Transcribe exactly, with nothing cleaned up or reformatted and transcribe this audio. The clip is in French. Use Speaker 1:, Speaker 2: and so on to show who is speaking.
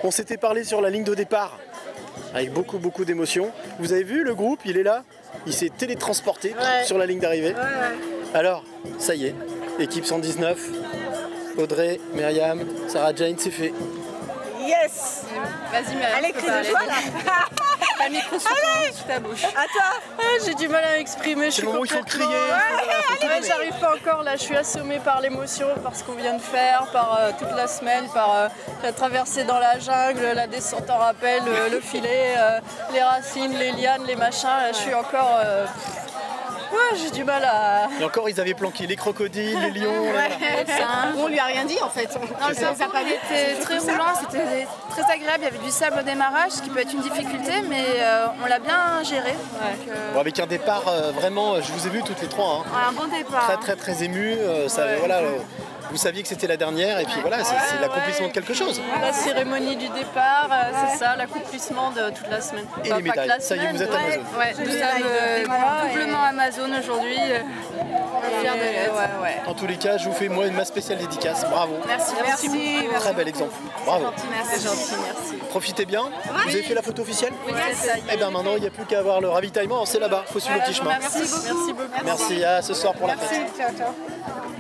Speaker 1: On s'était parlé sur la ligne de départ, avec beaucoup beaucoup d'émotions. Vous avez vu le groupe, il est là, il s'est télétransporté
Speaker 2: ouais. sur
Speaker 1: la ligne d'arrivée.
Speaker 2: Ouais, ouais.
Speaker 1: Alors, ça y est, équipe cent dix-neuf, Audrey, Myriam, Sarah Jane, c'est fait.
Speaker 2: Yes.
Speaker 3: Vas-y, Myriam.
Speaker 2: Elle écrit de toi là.
Speaker 3: La micro sous ta bouche.
Speaker 2: À toi.
Speaker 3: Ah, j'ai du mal à m'exprimer, je suis
Speaker 1: le moment où il faut
Speaker 3: complètement...
Speaker 1: crier.
Speaker 3: Ouais, ouais, j'arrive pas encore là, je suis assommée par l'émotion, par ce qu'on vient de faire, par euh, toute la semaine, par euh, la traversée dans la jungle, la descente en rappel, euh, le filet, euh, les racines, les lianes, les machins. Là, je suis encore... Euh, Ouais, j'ai du mal à...
Speaker 1: Et encore, ils avaient planqué les crocodiles, les lions.
Speaker 2: Ouais, ça, on lui a rien dit en fait.
Speaker 4: Non, le parcours était très roulant, c'était très agréable. Il y avait du sable au démarrage, ce qui peut être une difficulté, mais euh, on l'a bien géré. Donc, euh...
Speaker 1: bon, avec un départ euh, vraiment, je vous ai vu toutes les trois. Hein.
Speaker 4: Ouais, un bon départ.
Speaker 1: Très très très ému. Euh, ça,
Speaker 3: ouais.
Speaker 1: voilà, euh, vous saviez que c'était la dernière et puis voilà, c'est
Speaker 3: ouais,
Speaker 1: l'accomplissement
Speaker 3: ouais.
Speaker 1: de quelque chose.
Speaker 3: La cérémonie du départ, euh, ouais. c'est ça, l'accomplissement de toute la semaine.
Speaker 1: Et
Speaker 3: enfin,
Speaker 1: les médailles,
Speaker 3: la
Speaker 1: ça y est,
Speaker 3: semaine,
Speaker 1: vous êtes
Speaker 3: ouais.
Speaker 1: Amazon.
Speaker 4: Ouais, nous sommes euh, doublement
Speaker 3: et...
Speaker 4: Amazon aujourd'hui. Euh,
Speaker 3: fiers de l'être. Ouais, ouais.
Speaker 1: En tous les cas, je vous fais moi ma spéciale dédicace. Bravo.
Speaker 4: Merci, merci.
Speaker 3: merci.
Speaker 1: Très bel exemple. Bravo.
Speaker 3: C'est gentil, merci.
Speaker 1: Profitez bien. Vous avez fait la photo officielle?
Speaker 3: Oui, ça y est.
Speaker 1: Eh bien maintenant, il n'y a plus qu'à avoir le ravitaillement. C'est là-bas. Il faut suivre le petit chemin.
Speaker 3: Merci beaucoup. Merci beaucoup.
Speaker 1: Merci. À ce soir pour la fête.
Speaker 2: Merci. Ciao, ciao.